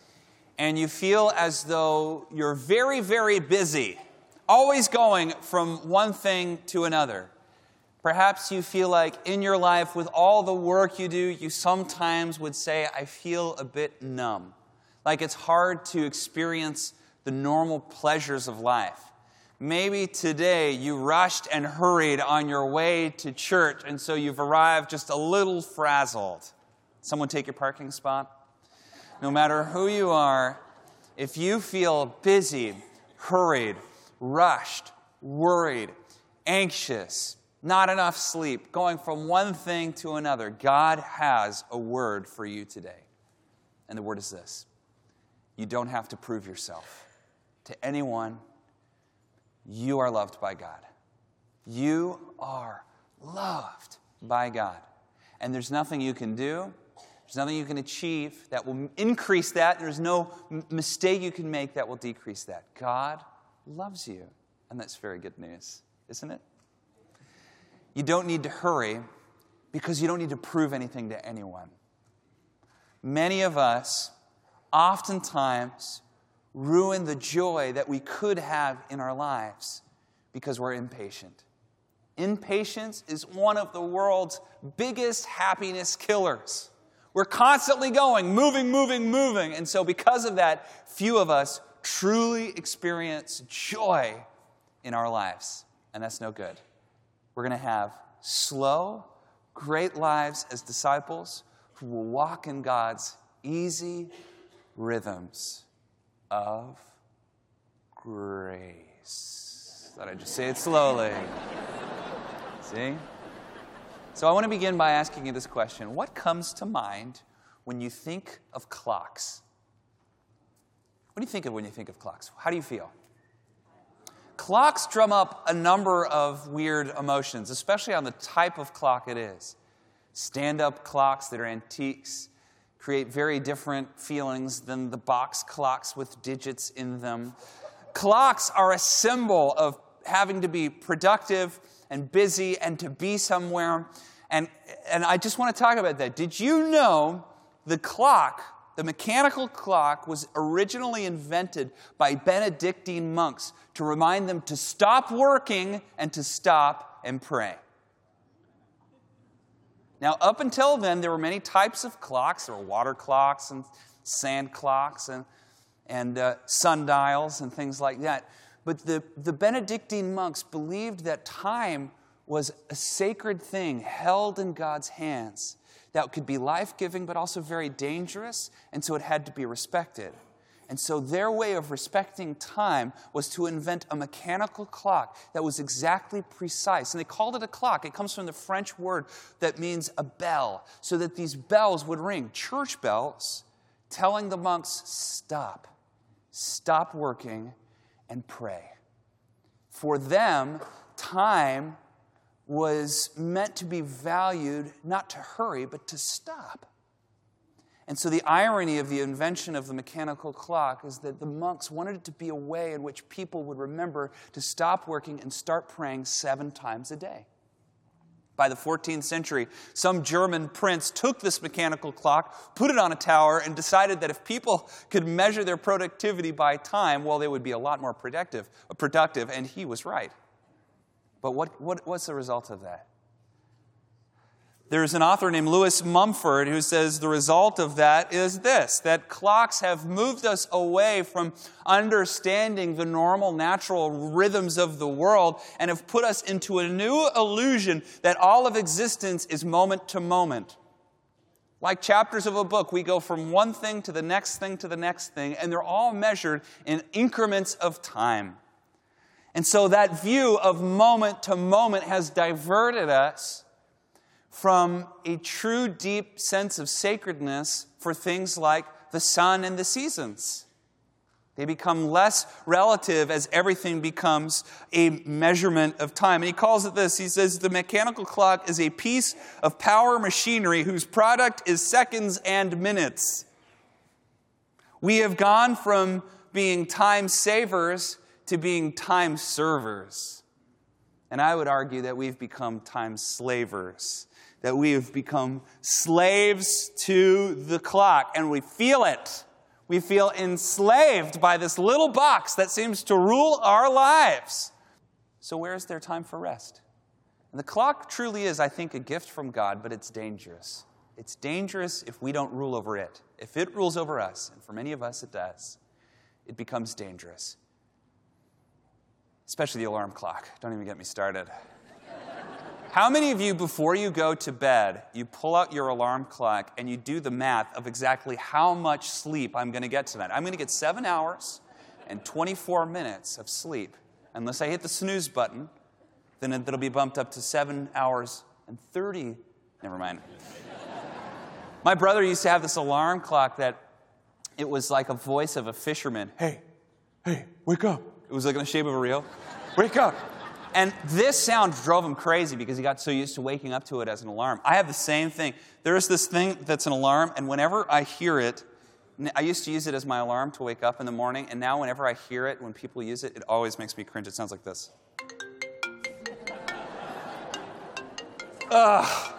and you feel as though you're very, very busy, always going from one thing to another, Perhaps you feel like in your life, with all the work you do, you sometimes would say, I feel a bit numb. Like it's hard to experience the normal pleasures of life. Maybe today you rushed and hurried on your way to church, and so you've arrived just a little frazzled. Someone take your parking spot? No matter who you are, if you feel busy, hurried, rushed, worried, anxious, not enough sleep, going from one thing to another, God has a word for you today. And the word is this: you don't have to prove yourself to anyone. You are loved by God. You are loved by God. And there's nothing you can do, there's nothing you can achieve that will increase that. There's no m- mistake you can make that will decrease that. God loves you. And that's very good news, isn't it? You don't need to hurry because you don't need to prove anything to anyone. Many of us oftentimes ruin the joy that we could have in our lives because we're impatient. Impatience is one of the world's biggest happiness killers. We're constantly going, moving, moving, moving. And so because of that, few of us truly experience joy in our lives. And that's no good. We're going to have slow, great lives as disciples who will walk in God's easy rhythms of grace. Thought I'd just say it slowly. See? So I want to begin by asking you this question. What comes to mind when you think of clocks? What do you think of when you think of clocks? How do you feel? Clocks drum up a number of weird emotions, especially on the type of clock it is. Stand-up clocks that are antiques create very different feelings than the box clocks with digits in them. Clocks are a symbol of having to be productive and busy and to be somewhere. And, and I just want to talk about that. Did you know the clock, the mechanical clock, was originally invented by Benedictine monks to remind them to stop working and to stop and pray? Now, up until then, there were many types of clocks. There were water clocks and sand clocks and, and uh, sundials and things like that. But the, the Benedictine monks believed that time was a sacred thing held in God's hands that could be life-giving but also very dangerous, and so it had to be respected. And so their way of respecting time was to invent a mechanical clock that was exactly precise. And they called it a clock. It comes from the French word that means a bell, so that these bells would ring, church bells, telling the monks, stop, stop working and pray. For them, time was meant to be valued, not to hurry, but to stop. And so the irony of the invention of the mechanical clock is that the monks wanted it to be a way in which people would remember to stop working and start praying seven times a day. By the fourteenth century, some German prince took this mechanical clock, put it on a tower, and decided that if people could measure their productivity by time, well, they would be a lot more productive, productive, and he was right. But what, what, what's the result of that? There's an author named Lewis Mumford who says the result of that is this, that clocks have moved us away from understanding the normal, natural rhythms of the world and have put us into a new illusion that all of existence is moment to moment. Like chapters of a book, we go from one thing to the next thing to the next thing, and they're all measured in increments of time. And so that view of moment to moment has diverted us from a true deep sense of sacredness for things like the sun and the seasons. They become less relative as everything becomes a measurement of time. And he calls it this. He says, the mechanical clock is a piece of power machinery whose product is seconds and minutes. We have gone from being time savers to being time servers. And I would argue that we've become time slavers. That we have become slaves to the clock, and we feel it. We feel enslaved by this little box that seems to rule our lives. So where is there time for rest? And the clock truly is, I think, a gift from God, but it's dangerous. It's dangerous if we don't rule over it. If it rules over us, and for many of us it does, it becomes dangerous. Especially the alarm clock. Don't even get me started. How many of you, before you go to bed, you pull out your alarm clock and you do the math of exactly how much sleep I'm going to get tonight? I'm going to get seven hours and twenty-four minutes of sleep. Unless I hit the snooze button, then it'll be bumped up to seven hours and thirty. Never mind. My brother used to have this alarm clock that it was like a voice of a fisherman. Hey, hey, wake up. It was like in the shape of a reel. Wake up. And this sound drove him crazy because he got so used to waking up to it as an alarm. I have the same thing. There's this thing that's an alarm, and whenever I hear it, I used to use it as my alarm to wake up in the morning, and now whenever I hear it, when people use it, it always makes me cringe. It sounds like this. Ugh.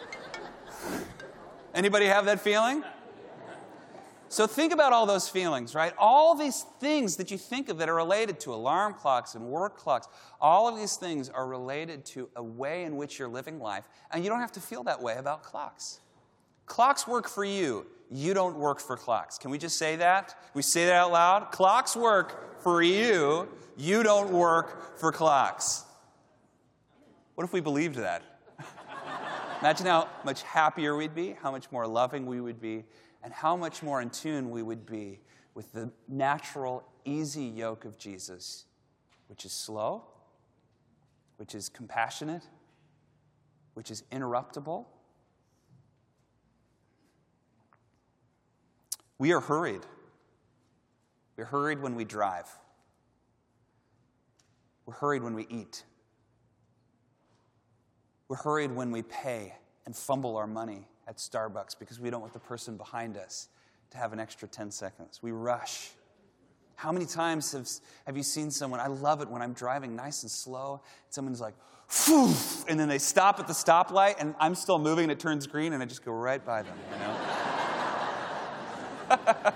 Anybody have that feeling? So think about all those feelings, right? All these things that you think of that are related to alarm clocks and work clocks, all of these things are related to a way in which you're living life, and you don't have to feel that way about clocks. Clocks work for you. You don't work for clocks. Can we just say that? Can we say that out loud? Clocks work for you. You don't work for clocks. What if we believed that? Imagine how much happier we'd be, how much more loving we would be, and how much more in tune we would be with the natural, easy yoke of Jesus, which is slow, which is compassionate, which is interruptible. We are hurried. We're hurried when we drive. We're hurried when we eat. We're hurried when we pay and fumble our money at Starbucks because we don't want the person behind us to have an extra ten seconds. We rush. How many times have, have you seen someone, I love it when I'm driving nice and slow, and someone's like, phew, and then they stop at the stoplight, and I'm still moving, and it turns green, and I just go right by them, you know?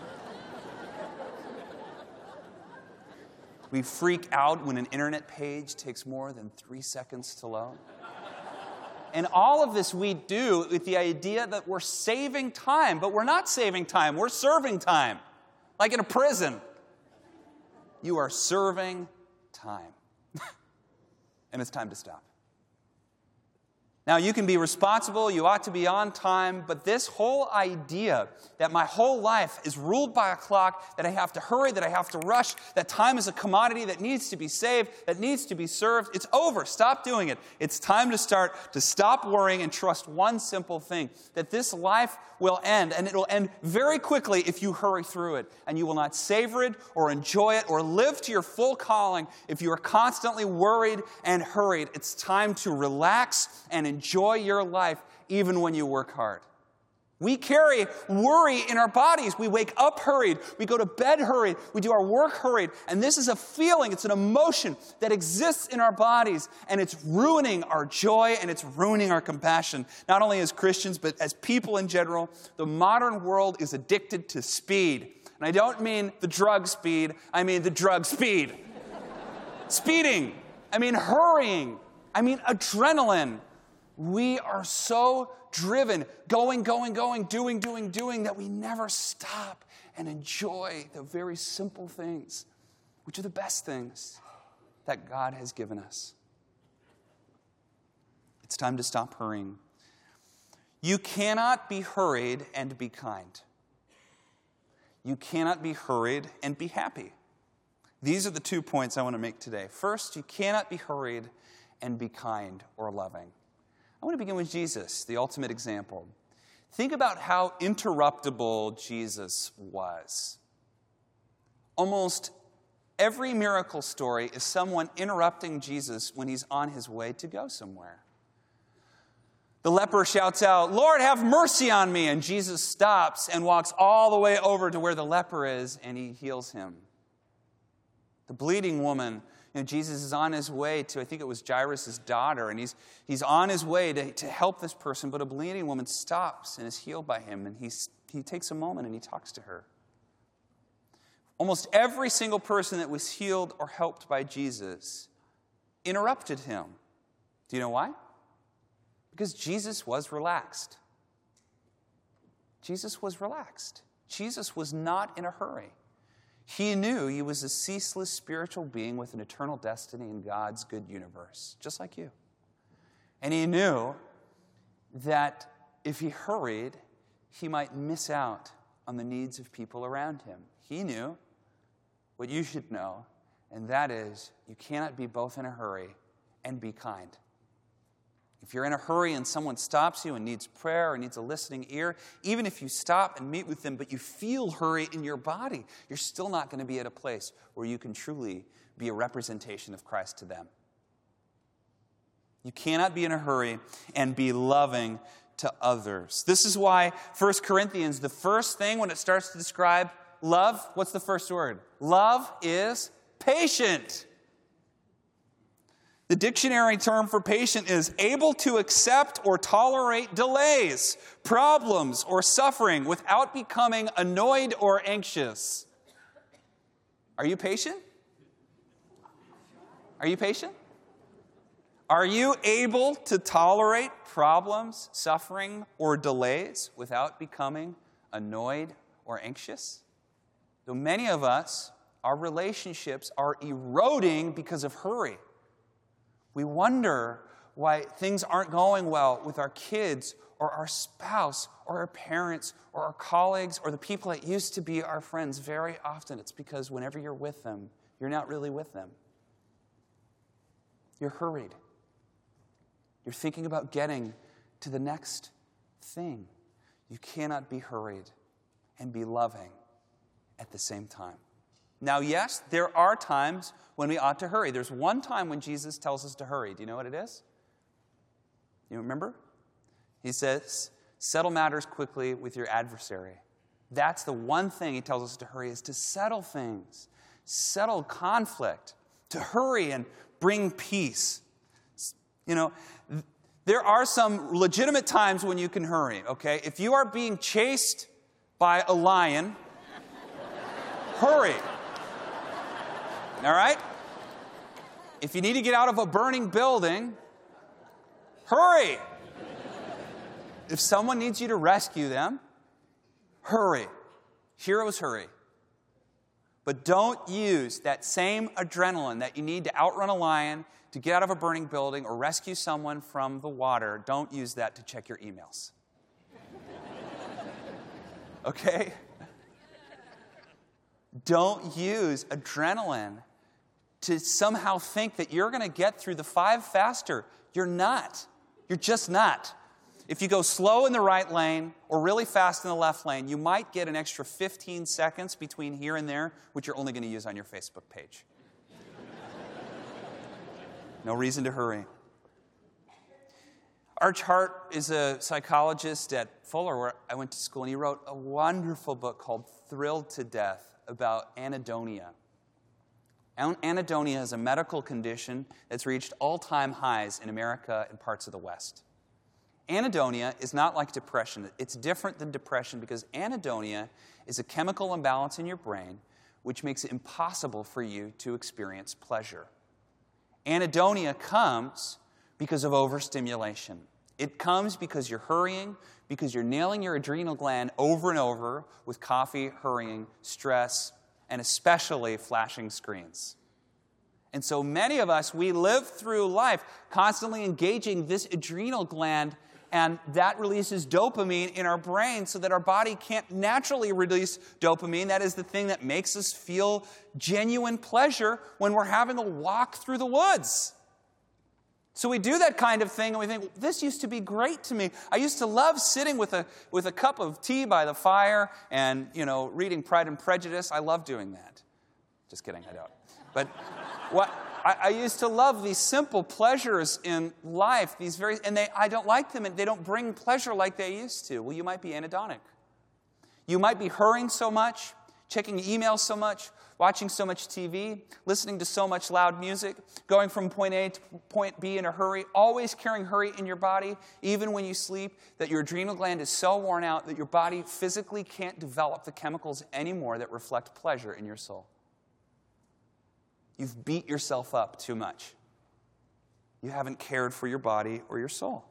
We freak out when an internet page takes more than three seconds to load. And all of this we do with the idea that we're saving time, but we're not saving time. We're serving time, like in a prison. You are serving time. And it's time to stop. Now, you can be responsible, you ought to be on time, but this whole idea that my whole life is ruled by a clock, that I have to hurry, that I have to rush, that time is a commodity that needs to be saved, that needs to be served, it's over. Stop doing it. It's time to start to stop worrying and trust one simple thing, that this life will end, and it will end very quickly if you hurry through it, and you will not savor it or enjoy it or live to your full calling if you are constantly worried and hurried. It's time to relax and enjoy your life even when you work hard. We carry worry in our bodies. We wake up hurried. We go to bed hurried. We do our work hurried. And this is a feeling, it's an emotion that exists in our bodies. And it's ruining our joy and it's ruining our compassion. Not only as Christians, but as people in general. The modern world is addicted to speed. And I don't mean the drug speed. I mean the drug speed. Speeding. I mean hurrying. I mean adrenaline. We are so driven, going, going, going, doing, doing, doing, that we never stop and enjoy the very simple things, which are the best things that God has given us. It's time to stop hurrying. You cannot be hurried and be kind. You cannot be hurried and be happy. These are the two points I want to make today. First, you cannot be hurried and be kind or loving. I want to begin with Jesus, the ultimate example. Think about how interruptible Jesus was. Almost every miracle story is someone interrupting Jesus when he's on his way to go somewhere. The leper shouts out, "Lord, have mercy on me." And Jesus stops and walks all the way over to where the leper is, and he heals him. The bleeding woman, you know, Jesus is on his way to, I think it was Jairus' daughter, and he's, he's on his way to, to help this person, but a bleeding woman stops and is healed by him, and he's, he takes a moment and he talks to her. Almost every single person that was healed or helped by Jesus interrupted him Do you know why? Because Jesus was relaxed. Jesus was relaxed. Jesus was not in a hurry. He knew he was a ceaseless spiritual being with an eternal destiny in God's good universe, just like you. And he knew that if he hurried, he might miss out on the needs of people around him. He knew what you should know, and that is you cannot be both in a hurry and be kind. If you're in a hurry and someone stops you and needs prayer or needs a listening ear, even if you stop and meet with them, but you feel hurry in your body, you're still not going to be at a place where you can truly be a representation of Christ to them. You cannot be in a hurry and be loving to others. This is why First Corinthians, the first thing when it starts to describe love, what's the first word? Love is patient. The dictionary term for patient is able to accept or tolerate delays, problems, or suffering without becoming annoyed or anxious. Are you patient? Are you patient? Are you able to tolerate problems, suffering, or delays without becoming annoyed or anxious? Though many of us, our relationships are eroding because of hurry. We wonder why things aren't going well with our kids or our spouse or our parents or our colleagues or the people that used to be our friends. Very often it's because whenever you're with them, you're not really with them. You're hurried. You're thinking about getting to the next thing. You cannot be hurried and be loving at the same time. Now, yes, there are times when we ought to hurry. There's one time when Jesus tells us to hurry. Do you know what it is? You remember? He says, settle matters quickly with your adversary. That's the one thing he tells us to hurry, is to settle things, settle conflict, to hurry and bring peace. You know, there are some legitimate times when you can hurry, okay? If you are being chased by a lion, hurry. All right? If you need to get out of a burning building, hurry. If someone needs you to rescue them, hurry. Heroes hurry. But don't use that same adrenaline that you need to outrun a lion, to get out of a burning building, or rescue someone from the water. Don't use that to check your emails. Okay? Don't use adrenaline to somehow think that you're going to get through the five faster. You're not. You're just not. If you go slow in the right lane or really fast in the left lane, you might get an extra fifteen seconds between here and there, which you're only going to use on your Facebook page. No reason to hurry. Arch Hart is a psychologist at Fuller, where I went to school, and he wrote a wonderful book called Thrilled to Death about anhedonia. Anhedonia is a medical condition that's reached all-time highs in America and parts of the West. Anhedonia is not like depression. It's different than depression because anhedonia is a chemical imbalance in your brain which makes it impossible for you to experience pleasure. Anhedonia comes because of overstimulation. It comes because you're hurrying, because you're nailing your adrenal gland over and over with coffee, hurrying, stress, and especially flashing screens. And so many of us, we live through life constantly engaging this adrenal gland, and that releases dopamine in our brain so that our body can't naturally release dopamine. That is the thing that makes us feel genuine pleasure when we're having a walk through the woods. So we do that kind of thing, and we think, this used to be great to me. I used to love sitting with a with a cup of tea by the fire and, you know, reading Pride and Prejudice. I love doing that. Just kidding, I don't. But what I, I used to love these simple pleasures in life, these very, and they I don't like them, and they don't bring pleasure like they used to. Well, you might be anhedonic. You might be hurrying so much, checking emails so much, watching so much T V, listening to so much loud music, going from point A to point B in a hurry, always carrying hurry in your body, even when you sleep, that your adrenal gland is so worn out that your body physically can't develop the chemicals anymore that reflect pleasure in your soul. You've beat yourself up too much. you haven't cared for your body or your soul.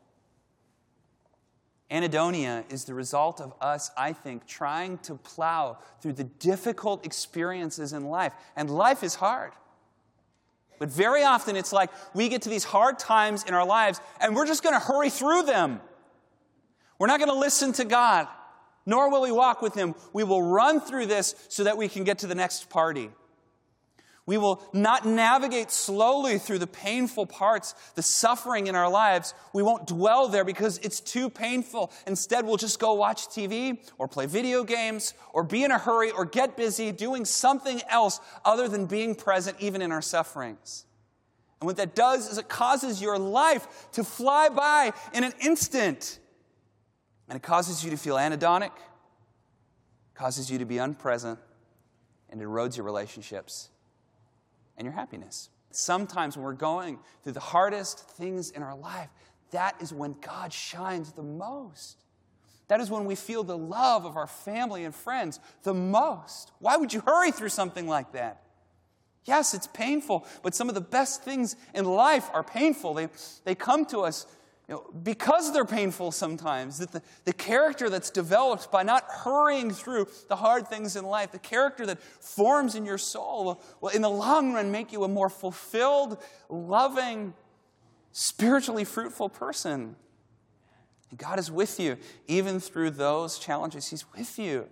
Anhedonia is the result of us, I think, trying to plow through the difficult experiences in life. And life is hard. But very often it's like we get to these hard times in our lives and we're just going to hurry through them. We're not going to listen to God, nor will we walk with Him. We will run through this so that we can get to the next party. We will not navigate slowly through the painful parts, the suffering in our lives. We won't dwell there because it's too painful. Instead, we'll just go watch T V or play video games or be in a hurry or get busy doing something else other than being present even in our sufferings. And what that does is it causes your life to fly by in an instant. And it causes you to feel anhedonic, causes you to be unpresent, and erodes your relationships and your happiness. Sometimes when we're going through the hardest things in our life, that is when God shines the most. That is when we feel the love of our family and friends the most. Why would you hurry through something like that? Yes, it's painful, but some of the best things in life are painful. They, they come to us, you know, because they're painful sometimes. That the, the character that's developed by not hurrying through the hard things in life, the character that forms in your soul, will, will in the long run make you a more fulfilled, loving, spiritually fruitful person. And God is with you, even through those challenges. He's with you.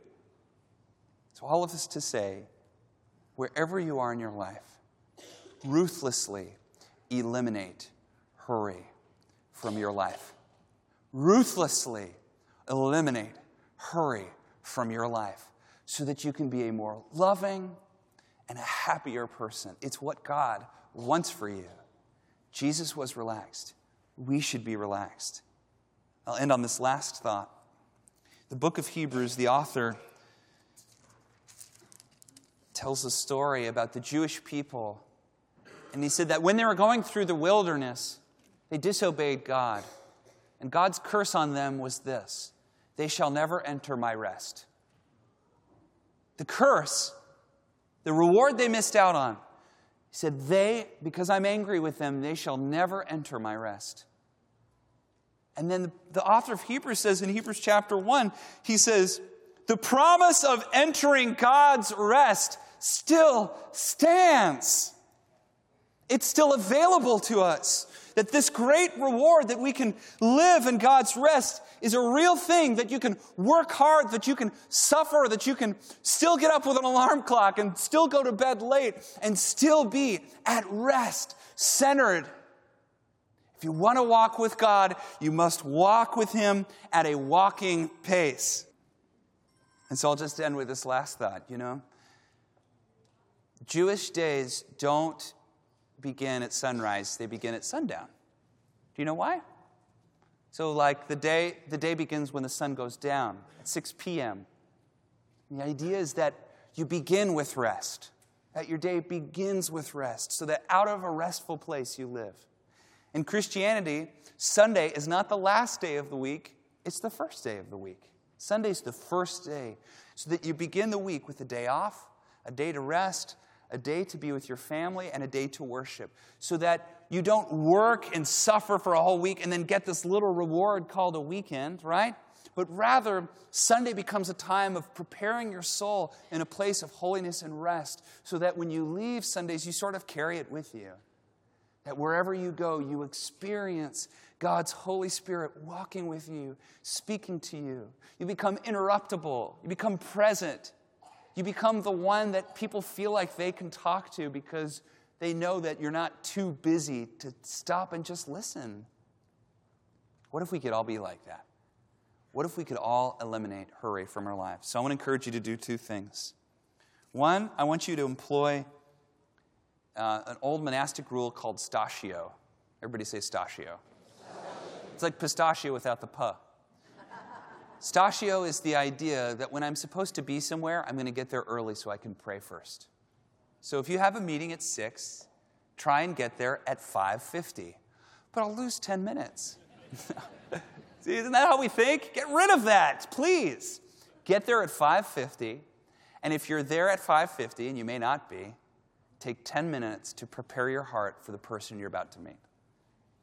So all of this to say, wherever you are in your life, ruthlessly eliminate hurry from your life. Ruthlessly eliminate hurry from your life so that you can be a more loving and a happier person. It's what God wants for you. Jesus was relaxed. We should be relaxed. I'll end on this last thought. The book of Hebrews, the author tells a story about the Jewish people. And he said that when they were going through the wilderness, they disobeyed God. And God's curse on them was this: they shall never enter my rest. The curse, the reward they missed out on, he said, they, because I'm angry with them, they shall never enter my rest. And then the, the author of Hebrews says in Hebrews chapter one, he says, the promise of entering God's rest still stands. It's still available to us. That this great reward that we can live in God's rest is a real thing, that you can work hard, that you can suffer, that you can still get up with an alarm clock and still go to bed late and still be at rest, centered. If you want to walk with God, you must walk with Him at a walking pace. And so I'll just end with this last thought, you know. Jewish days don't begin at sunrise, they begin at sundown. Do you know why? So like the day the day begins when the sun goes down at six p.m. The idea is that you begin with rest, that your day begins with rest, so that out of a restful place you live. In Christianity, Sunday is not the last day of the week, it's the first day of the week. Sunday's the first day, so that you begin the week with a day off, a day to rest, a day to be with your family, and a day to worship, so that you don't work and suffer for a whole week and then get this little reward called a weekend, right? But rather, Sunday becomes a time of preparing your soul in a place of holiness and rest, so that when you leave Sundays, you sort of carry it with you. That wherever you go, you experience God's Holy Spirit walking with you, speaking to you. You become interruptible. You become present. You become the one that people feel like they can talk to because they know that you're not too busy to stop and just listen. What if we could all be like that? What if we could all eliminate hurry from our lives? So I want to encourage you to do two things. One, I want you to employ uh, an old monastic rule called stachio. Everybody say stachio. It's like pistachio without the puh. Stachio is the idea that when I'm supposed to be somewhere, I'm going to get there early so I can pray first. So if you have a meeting at six, try and get there at five fifty. But I'll lose ten minutes. See, isn't that how we think? Get rid of that, please. Get there at five fifty. And if you're there at five fifty, and you may not be, take ten minutes to prepare your heart for the person you're about to meet.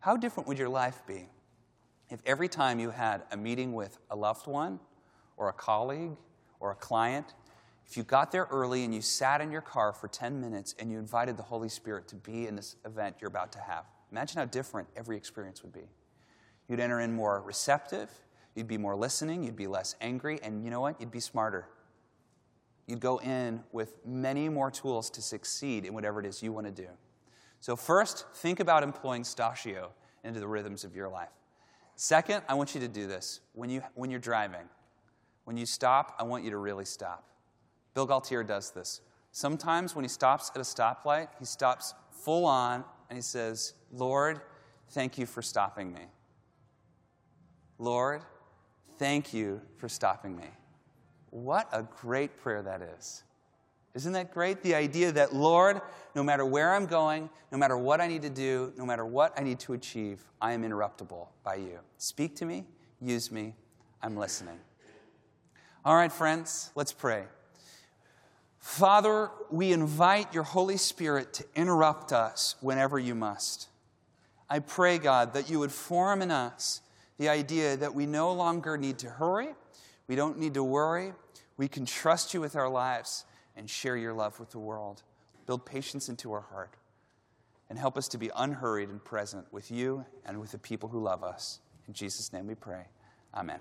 How different would your life be if every time you had a meeting with a loved one or a colleague or a client, if you got there early and you sat in your car for ten minutes and you invited the Holy Spirit to be in this event you're about to have? Imagine how different every experience would be. You'd enter in more receptive, you'd be more listening, you'd be less angry, and you know what? You'd be smarter. You'd go in with many more tools to succeed in whatever it is you want to do. So first, think about employing Stachio into the rhythms of your life. Second, I want you to do this. When, you, when you're driving, when you stop, I want you to really stop. Bill Gaultier does this. Sometimes when he stops at a stoplight, he stops full on and he says, Lord, thank you for stopping me. Lord, thank you for stopping me. What a great prayer that is. Isn't that great? The idea that, Lord, no matter where I'm going, no matter what I need to do, no matter what I need to achieve, I am interruptible by you. Speak to me, use me, I'm listening. All right, friends, let's pray. Father, we invite your Holy Spirit to interrupt us whenever you must. I pray, God, that you would form in us the idea that we no longer need to hurry, we don't need to worry, we can trust you with our lives and share your love with the world. Build patience into our heart and help us to be unhurried and present with you and with the people who love us. In Jesus' name we pray. Amen.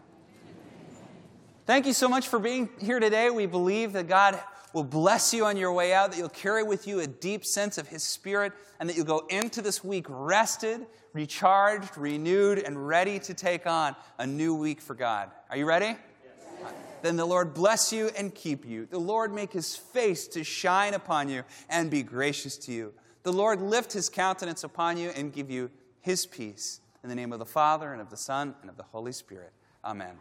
Thank you so much for being here today. We believe that God will bless you on your way out, that you'll carry with you a deep sense of His Spirit, and that you'll go into this week rested, recharged, renewed, and ready to take on a new week for God. Are you ready? Yes. Then the Lord bless you and keep you. The Lord make His face to shine upon you and be gracious to you. The Lord lift His countenance upon you and give you His peace. In the name of the Father, and of the Son, and of the Holy Spirit. Amen.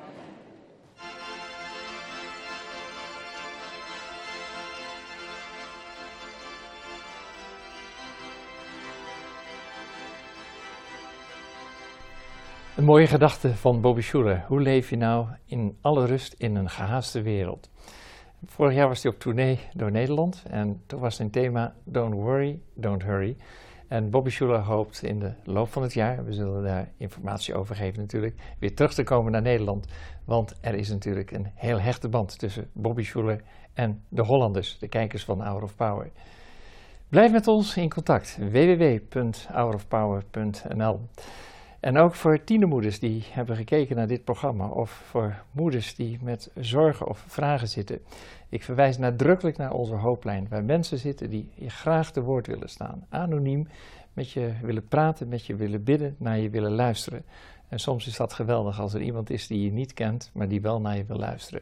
Een mooie gedachte van Bobby Schuller. Hoe leef je nou in alle rust in een gehaaste wereld? Vorig jaar was hij op tournee door Nederland en toen was zijn thema Don't worry, don't hurry. En Bobby Schuller hoopt in de loop van het jaar, we zullen daar informatie over geven natuurlijk, weer terug te komen naar Nederland. Want er is natuurlijk een heel hechte band tussen Bobby Schuller en de Hollanders, de kijkers van Hour of Power. Blijf met ons in contact, w w w punt hour of power punt n l. En ook voor tienermoeders die hebben gekeken naar dit programma of voor moeders die met zorgen of vragen zitten. Ik verwijs nadrukkelijk naar onze hooplijn, waar mensen zitten die je graag te woord willen staan. Anoniem, met je willen praten, met je willen bidden, naar je willen luisteren. En soms is dat geweldig als er iemand is die je niet kent, maar die wel naar je wil luisteren.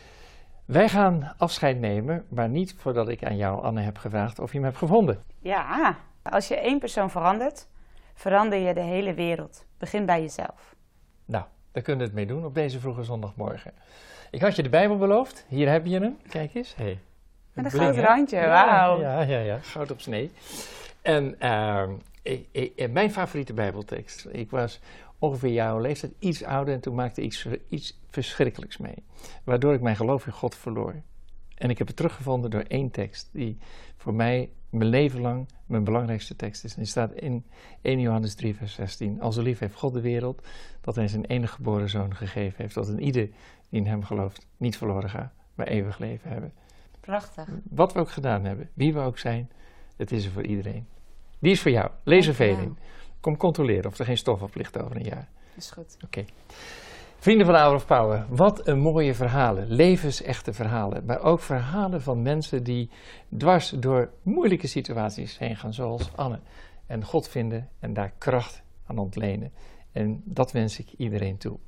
Wij gaan afscheid nemen, maar niet voordat ik aan jou, Anne, heb gevraagd of je hem hebt gevonden. Ja, als je één persoon verandert, verander je de hele wereld. Begin bij jezelf. Nou, daar kunnen we het mee doen op deze vroege zondagmorgen. Ik had je de Bijbel beloofd. Hier heb je hem. Kijk eens. Hey. Met een goud randje. Wauw. Ja, ja, ja. Goud op snee. En uh, ik, ik, mijn favoriete Bijbeltekst. Ik was ongeveer jouw leeftijd, iets ouder, en toen maakte ik iets, iets verschrikkelijks mee. Waardoor ik mijn geloof in God verloor. En ik heb het teruggevonden door één tekst die voor mij mijn leven lang mijn belangrijkste tekst is. En die staat in eerste Johannes drie vers zestien. Al zo lief heeft God de wereld, dat hij zijn enige geboren zoon gegeven heeft, dat een ieder die in hem gelooft niet verloren gaat, maar eeuwig leven hebben. Prachtig. Wat we ook gedaan hebben, wie we ook zijn, het is er voor iedereen. Die is voor jou. Lees er veel in. Kom controleren of er geen stof op ligt over een jaar. Is goed. Oké. Okay. Vrienden van Hour of Power, wat een mooie verhalen, levensechte verhalen, maar ook verhalen van mensen die dwars door moeilijke situaties heen gaan, zoals Anne, en God vinden en daar kracht aan ontlenen. En dat wens ik iedereen toe.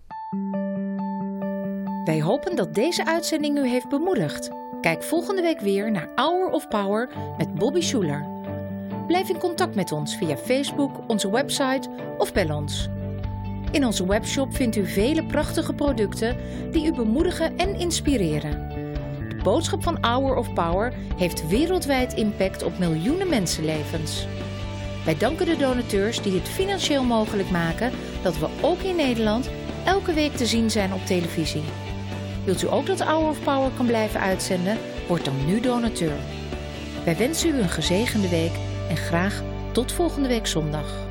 Wij hopen dat deze uitzending u heeft bemoedigd. Kijk volgende week weer naar Hour of Power met Bobby Schuller. Blijf in contact met ons via Facebook, onze website of bel ons. In onze webshop vindt u vele prachtige producten die u bemoedigen en inspireren. De boodschap van Hour of Power heeft wereldwijd impact op miljoenen mensenlevens. Wij danken de donateurs die het financieel mogelijk maken dat we ook in Nederland elke week te zien zijn op televisie. Wilt u ook dat Hour of Power kan blijven uitzenden? Word dan nu donateur. Wij wensen u een gezegende week en graag tot volgende week zondag.